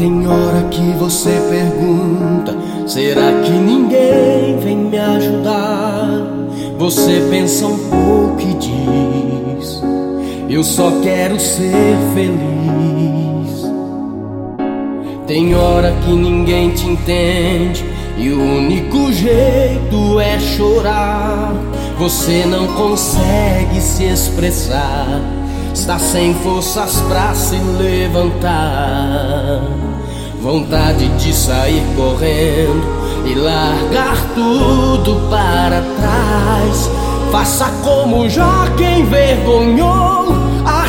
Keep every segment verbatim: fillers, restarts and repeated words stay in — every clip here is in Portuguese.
Tem hora que você pergunta: será que ninguém vem me ajudar? Você pensa um pouco e diz: eu só quero ser feliz. Tem hora que ninguém te entende e o único jeito é chorar. Você não consegue se expressar, está sem forças pra se levantar. Vontade de sair correndo e largar tudo para trás. Faça como Jó, que envergonhou a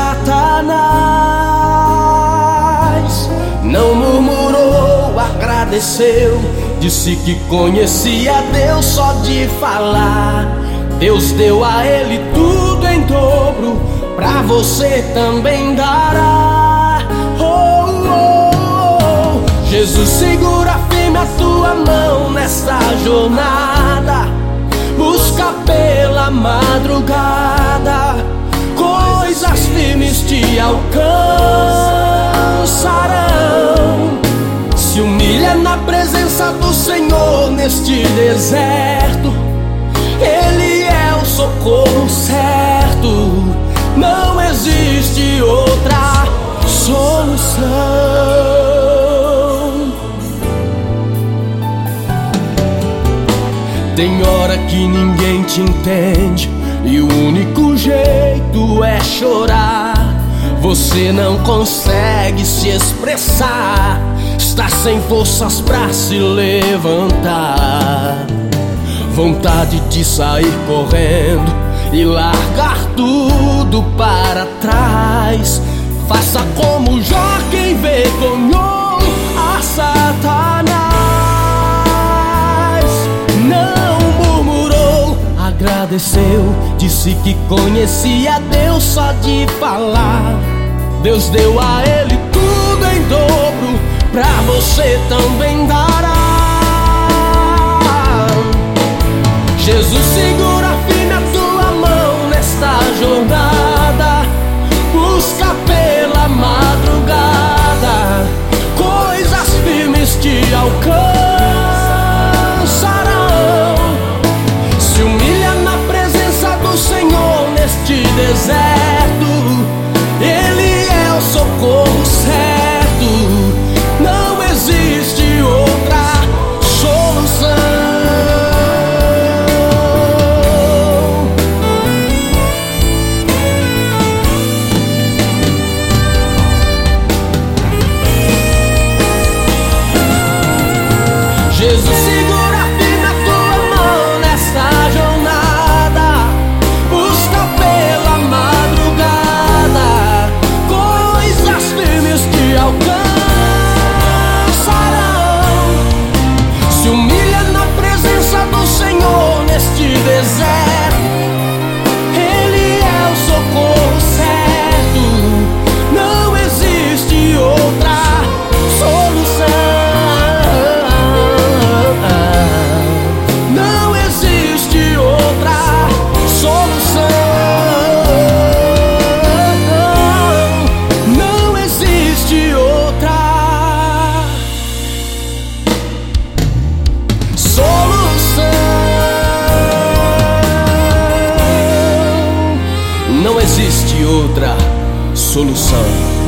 Satanás. Não murmurou, agradeceu, disse que conhecia Deus só de falar. Deus deu a ele tudo em dobro, pra você também dará. Oh, oh, oh. Jesus, segura firme a tua mão nesta jornada. Busca pela madrugada, coisas firmes te alcançarão. Se humilha na presença do Senhor neste deserto, Ele é o socorro certo. Não existe outra solução. Tem hora que ninguém te entende e o único jeito é chorar. Você não consegue se expressar, está sem forças pra se levantar. Vontade de sair correndo e largar tudo para trás. Faça como Jó, que envergonhou a Satanás. Não murmurou, agradeceu, disse que conhecia Deus só de falar. Deus deu a ele tudo em dobro, pra você também dará. Jesus, segura firme a tua mão nesta jornada. Busca pela madrugada, coisas firmes te alcançarão. Se humilha na presença do Senhor neste deserto, Ele é o socorro certo. Não existe outra solução. Jesus, segura firme a tua mão nesta jornada. Busca pela madrugada, coisas firmes te alcançarão. Se humilha na presença do Senhor neste deserto, Ele é o socorro certo. Não existe outra solução. Não existe outra solução.